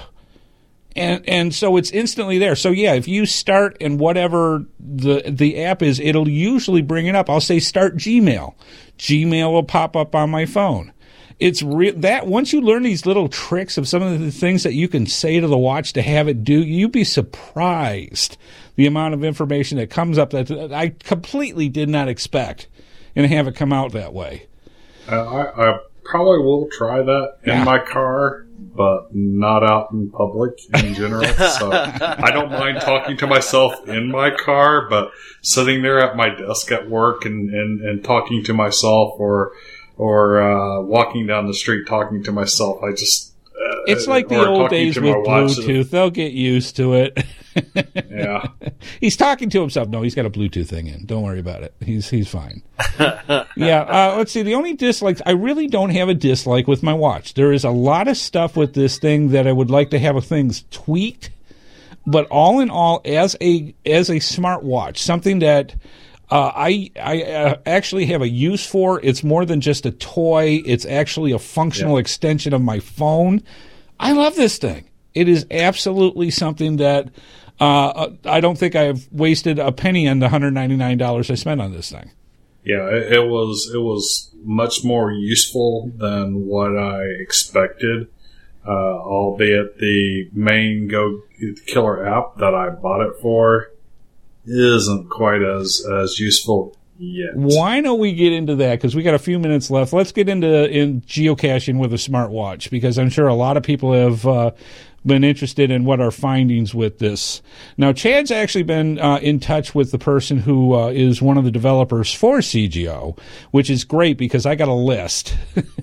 Speaker 1: And and so it's instantly there. So yeah, if you start and whatever the the app is, it'll usually bring it up. I'll say start Gmail. Gmail will pop up on my phone. It's re- that once you learn these little tricks of some of the things that you can say to the watch to have it do, you'd be surprised the amount of information that comes up that I completely did not expect and have it come out that way.
Speaker 4: Uh, I, I probably will try that in yeah. my car, but not out in public in general. So I don't mind talking to myself in my car, but sitting there at my desk at work and, and, and talking to myself or or uh, walking down the street talking to myself, I just... Uh,
Speaker 1: it's like the old days with Bluetooth. They'll get used to it.
Speaker 4: Yeah.
Speaker 1: He's talking to himself. No, he's got a Bluetooth thing in. Don't worry about it. He's he's fine. Yeah, uh, let's see. The only dislikes, I really don't have a dislike with my watch. There is a lot of stuff with this thing that I would like to have things tweaked. But all in all, as a as a smartwatch, something that uh, I I uh, actually have a use for. It's more than just a toy. It's actually a functional yeah. extension of my phone. I love this thing. It is absolutely something that uh, I don't think I've wasted a penny on the one hundred ninety-nine dollars I spent on this thing.
Speaker 4: Yeah, it, it was it was much more useful than what I expected. Uh, albeit the main Go Killer app that I bought it for isn't quite as, as useful yet.
Speaker 1: Why don't we get into that? Because we got a few minutes left. Let's get into in geocaching with a smartwatch, because I'm sure a lot of people have uh, been interested in what our findings with this. Now, Chad's actually been uh, in touch with the person who uh, is one of the developers for C G O, which is great because I got a list.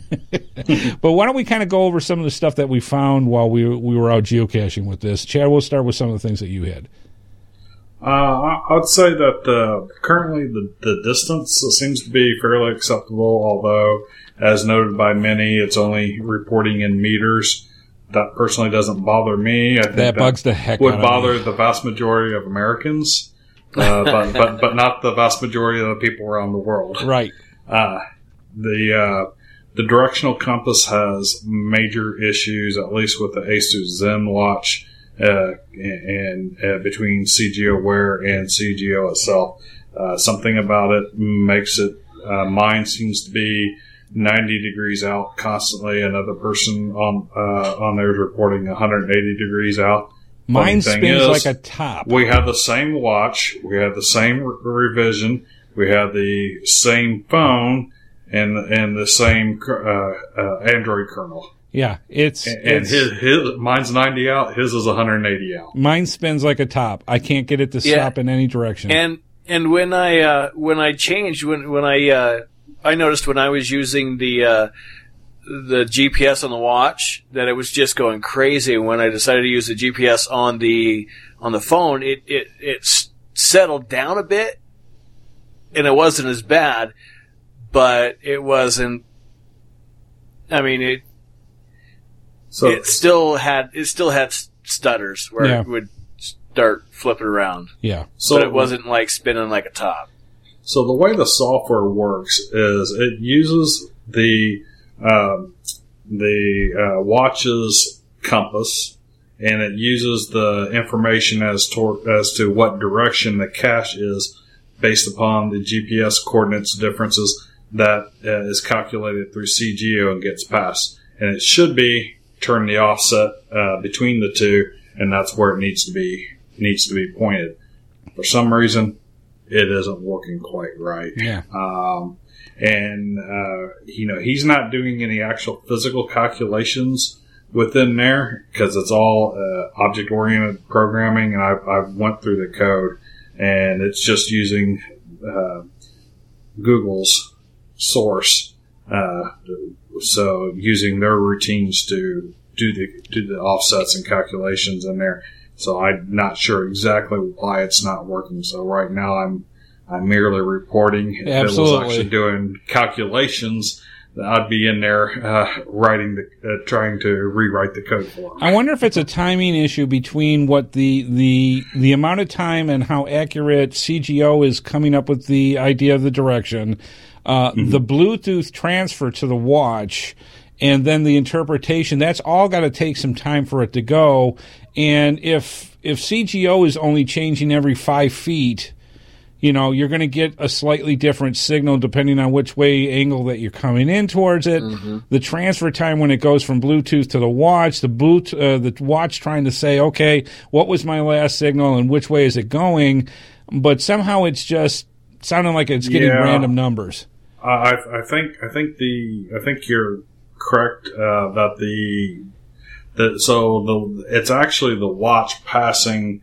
Speaker 1: But why don't we kind of go over some of the stuff that we found while we we were out geocaching with this? Chad, we'll start with some of the things that you had.
Speaker 4: Uh, I'd say that uh, currently the, the distance seems to be fairly acceptable, although, as noted by many, it's only reporting in meters. That personally doesn't bother me. I think
Speaker 1: that bugs the heck
Speaker 4: would
Speaker 1: out
Speaker 4: bother
Speaker 1: of me.
Speaker 4: the vast majority of Americans, uh, but, but but not the vast majority of the people around the world.
Speaker 1: Right.
Speaker 4: Uh, the uh, the directional compass has major issues, at least with the Asus Zen watch, uh, and, and uh, between C G O Wear and C G O itself. Uh, something about it makes it. Uh, mine seems to be ninety degrees out constantly. Another person on uh, on there is reporting one hundred eighty degrees out.
Speaker 1: Mine
Speaker 4: Funny thing
Speaker 1: spins
Speaker 4: is,
Speaker 1: like a top.
Speaker 4: We have the same watch. We have the same re- revision. We have the same phone and and the same uh, uh, Android kernel.
Speaker 1: Yeah, it's
Speaker 4: And, and
Speaker 1: it's,
Speaker 4: his his mine's ninety out. His is one hundred eighty out.
Speaker 1: mine spins like a top. I can't get it to
Speaker 3: Yeah.
Speaker 1: stop in any direction.
Speaker 3: And and when I uh, when I changed when when I uh, I noticed when I was using the uh, the G P S on the watch that it was just going crazy. When I decided to use the G P S on the on the phone, it it it s- settled down a bit, and it wasn't as bad, but it wasn't. I mean, it
Speaker 4: So
Speaker 3: it still had it still had s- stutters where
Speaker 1: Yeah.
Speaker 3: it would start flipping around,
Speaker 1: yeah.
Speaker 4: so
Speaker 3: but it wasn't like spinning like a top.
Speaker 4: So the way the software works is it uses the um, the uh, watch's compass, and it uses the information as to, as to what direction the cache is based upon the G P S coordinates differences that uh, is calculated through C G O and gets passed. And it should be turn the offset uh, between the two, and that's where it needs to be needs to be pointed. For some reason, it isn't working quite right.
Speaker 1: Yeah.
Speaker 4: Um, and, uh, you know, he's not doing any actual physical calculations within there because it's all uh, object-oriented programming, and I, I went through the code, and it's just using uh, Google's source, uh, so using their routines to do the do the offsets and calculations in there. So I'm not sure exactly why it's not working. So right now I'm I'm merely reporting. If it was
Speaker 1: Absolutely.
Speaker 4: actually doing calculations, I'd be in there uh, writing the uh, trying to rewrite the code for them.
Speaker 1: I wonder if it's a timing issue between what the the the amount of time and how accurate C G O is coming up with the idea of the direction, uh,
Speaker 4: Mm-hmm.
Speaker 1: the Bluetooth transfer to the watch, and then the interpretation. That's all got to take some time for it to go. And if if C G O is only changing every five feet, you know, you're going to get a slightly different signal depending on which way angle that you're coming in towards it.
Speaker 3: Mm-hmm.
Speaker 1: The transfer time when it goes from Bluetooth to the watch, the boot, uh, the watch trying to say, okay, what was my last signal and which way is it going? But somehow it's just sounding like it's getting
Speaker 4: Yeah.
Speaker 1: random numbers.
Speaker 4: I, I think I think the I think you're correct uh, that the that so the it's actually the watch passing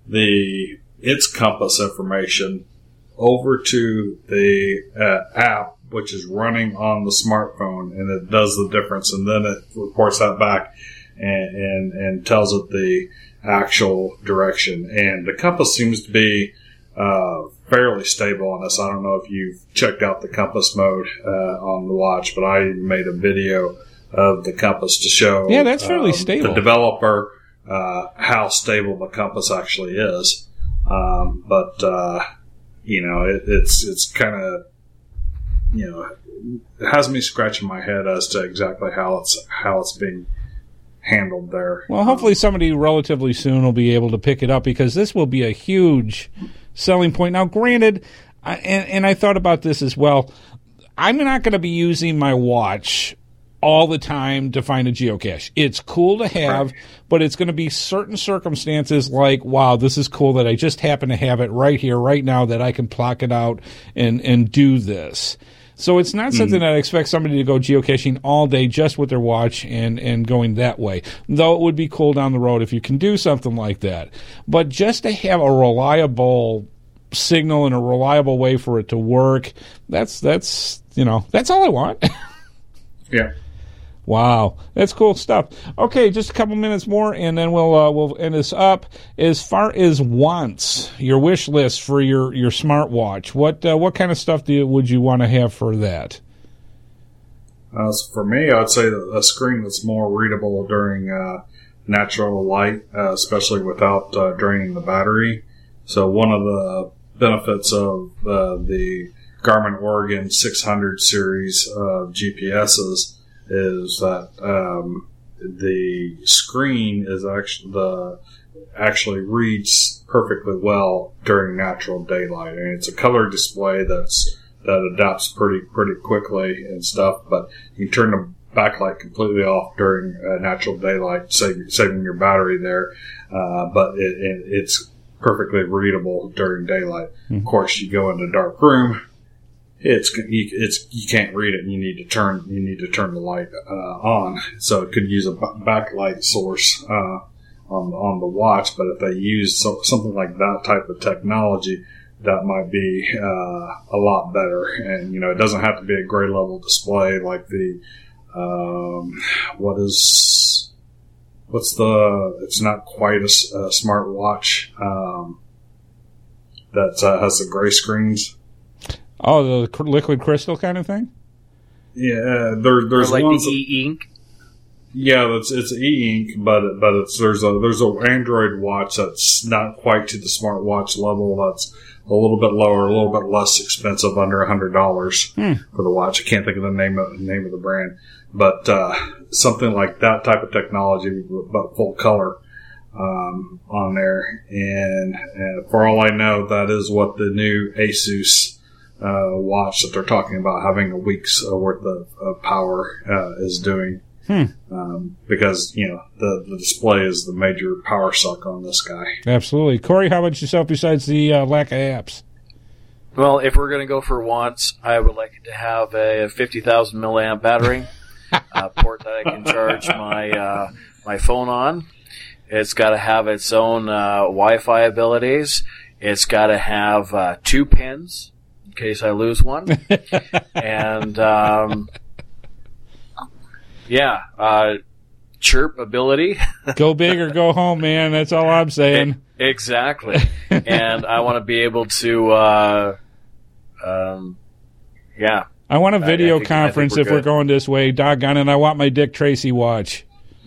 Speaker 4: the its compass information over to the uh, app, which is running on the smartphone, and it does the difference, and then it reports that back and and, and tells it the actual direction. And the compass seems to be uh, fairly stable on this. I don't know if you've checked out the compass mode uh, on the watch, but I made a video of the compass to show
Speaker 1: Yeah, that's fairly
Speaker 4: um,
Speaker 1: stable.
Speaker 4: the developer uh, how stable the compass actually is. Um, but uh, you know, it, it's it's kind of you know it has me scratching my head as to exactly how it's how it's being handled there.
Speaker 1: Well, hopefully somebody relatively soon will be able to pick it up, because this will be a huge selling point. Now, granted, I, and, and I thought about this as well, I'm not going to be using my watch all the time to find a geocache. It's cool to have, right. but it's going to be certain circumstances like, wow, this is cool that I just happen to have it right here, right now, that I can pluck it out and, and do this. So it's not something mm. that I expect somebody to go geocaching all day just with their watch and, and going that way, though it would be cool down the road if you can do something like that. But just to have a reliable signal and a reliable way for it to work, that's, that's you know, that's all I want.
Speaker 4: Yeah.
Speaker 1: Wow, that's cool stuff. Okay, just a couple minutes more, and then we'll uh, we'll end this up. As far as wants, your wish list for your, your smartwatch, what uh, what kind of stuff do you, would you want to have for that?
Speaker 4: Uh, so for me, I'd say a screen that's more readable during uh, natural light, uh, especially without uh, draining the battery. So one of the benefits of uh, the Garmin Oregon six hundred series of G P S's is that um, the screen is actually the actually reads perfectly well during natural daylight, and it's a color display that's that adapts pretty pretty quickly and stuff. But you turn the backlight completely off during uh, natural daylight, saving saving your battery there. Uh, but it, it, it's perfectly readable during daylight. Mm-hmm. Of course, you go into a dark room. It's you, it's you can't read it. And you need to turn you need to turn the light uh, on, so it could use a backlight source uh, on on the watch. But if they use so, something like that type of technology, that might be uh, a lot better. And you know, it doesn't have to be a gray level display like the um, what is what's the it's not quite a, a smart watch um, that uh, has the gray screens.
Speaker 1: Oh, the liquid crystal kind of thing?
Speaker 4: Yeah, there, there's
Speaker 3: or like
Speaker 4: ones
Speaker 3: the e-ink.
Speaker 4: Yeah, it's it's e-ink, but but it's there's a there's an Android watch that's not quite to the smartwatch level. That's a little bit lower, a little bit less expensive, under a hundred dollars hmm. for the watch. I can't think of the name of the name of the brand, but uh, something like that type of technology, but full color um, on there. And, and for all I know, that is what the new Asus Uh, watch that they're talking about having a week's uh, worth of, of power uh, is doing. Hmm. Um, because, you know, the, the display is the major power suck on this guy.
Speaker 1: Absolutely. Corey, how about yourself besides the uh, lack of apps?
Speaker 3: Well, if we're going to go for wants, I would like it to have a fifty thousand milliamp battery, a port that I can charge my uh, my phone on. It's got to have its own uh, Wi-Fi abilities. It's got to have uh, two pins in case I lose one. and, um, yeah, uh, chirp ability.
Speaker 1: Go big or go home, man. That's all I'm saying.
Speaker 3: It, exactly. And I want to be able to, uh, um, yeah.
Speaker 1: I want a video
Speaker 3: I, I think,
Speaker 1: conference
Speaker 3: we're
Speaker 1: if
Speaker 3: good.
Speaker 1: we're going this way. Doggone it, I want my Dick Tracy watch.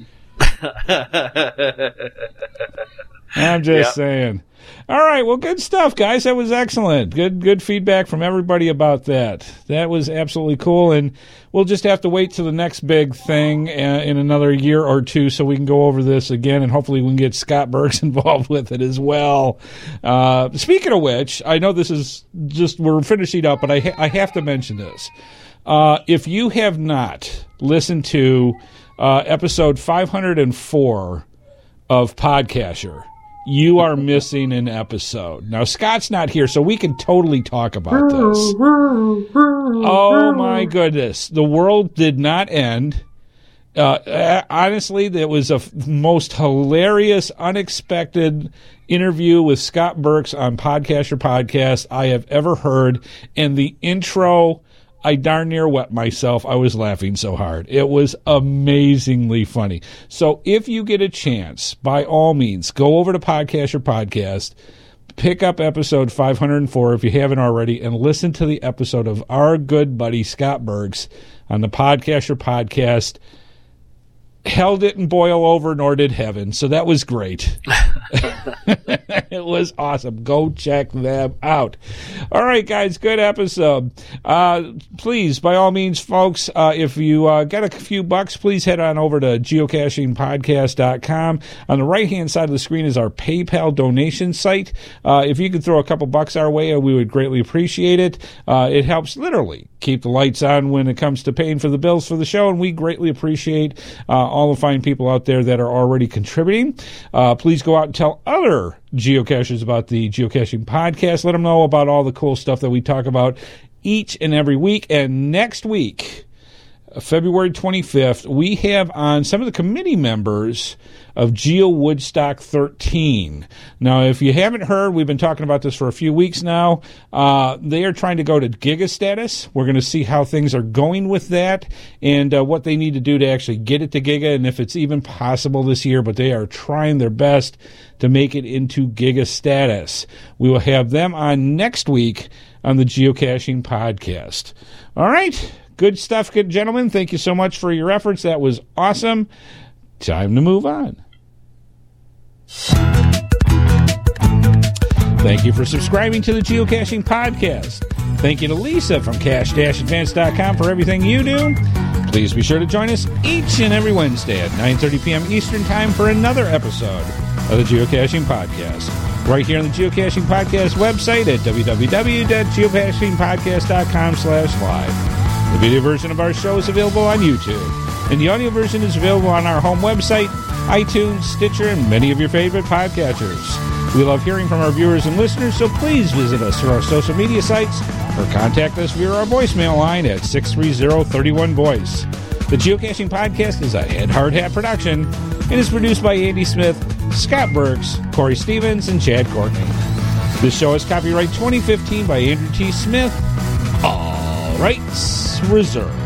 Speaker 1: I'm just yep. saying. All right, well, good stuff, guys. That was excellent. Good good feedback from everybody about that. That was absolutely cool, and we'll just have to wait till the next big thing uh, in another year or two so we can go over this again, and hopefully we can get Scott Burks involved with it as well. Uh, speaking of which, I know this is just, we're finishing up, but I, ha- I have to mention this. Uh, if you have not listened to uh, episode five hundred four of Podcasher, you are missing an episode. Now, Scott's not here, so we can totally talk about this. Oh, my goodness. The world did not end. Uh, honestly, it was a f- most hilarious, unexpected interview with Scott Burks on Podcaster Podcast I have ever heard. And the intro, I darn near wet myself. I was laughing so hard. It was amazingly funny. So if you get a chance, by all means, go over to Podcaster Podcast, pick up episode five hundred four if you haven't already, and listen to the episode of our good buddy Scott Burks on the Podcaster Podcast. Hell didn't boil over, nor did heaven, so that was great. It was awesome. Go check them out. All right, guys, good episode. Uh, please, by all means, folks, uh, if you uh, got a few bucks, please head on over to geocaching podcast dot com. On the right-hand side of the screen is our PayPal donation site. Uh, if you could throw a couple bucks our way, we would greatly appreciate it. Uh, it helps literally keep the lights on when it comes to paying for the bills for the show, and we greatly appreciate uh, all the fine people out there that are already contributing. Uh, please go out and tell other geocachers about the Geocaching Podcast. Let them know about all the cool stuff that we talk about each and every week. And next week, February twenty-fifth, we have on some of the committee members of Geo Woodstock thirteen. Now, if you haven't heard, we've been talking about this for a few weeks now. Uh, they are trying to go to Giga status. We're going to see how things are going with that and uh, what they need to do to actually get it to Giga and if it's even possible this year, but they are trying their best to make it into Giga status. We will have them on next week on the Geocaching Podcast. All right. Good stuff, good gentlemen. Thank you so much for your efforts. That was awesome. Time to move on. Thank you for subscribing to the Geocaching Podcast. Thank you to Lisa from cash dash advance dot com for everything you do. Please be sure to join us each and every Wednesday at nine thirty p.m. Eastern Time for another episode of the Geocaching Podcast. Right here on the Geocaching Podcast website at w w w dot geocaching podcast dot com slash live. The video version of our show is available on YouTube, and the audio version is available on our home website, iTunes, Stitcher, and many of your favorite podcatchers. We love hearing from our viewers and listeners, so please visit us through our social media sites or contact us via our voicemail line at six three zero, three one, voice. The Geocaching Podcast is a Head Hard Hat production and is produced by Andy Smith, Scott Burks, Corey Stevens, and Chad Courtney. This show is copyright twenty fifteen by Andrew T. Smith. All rights reserved.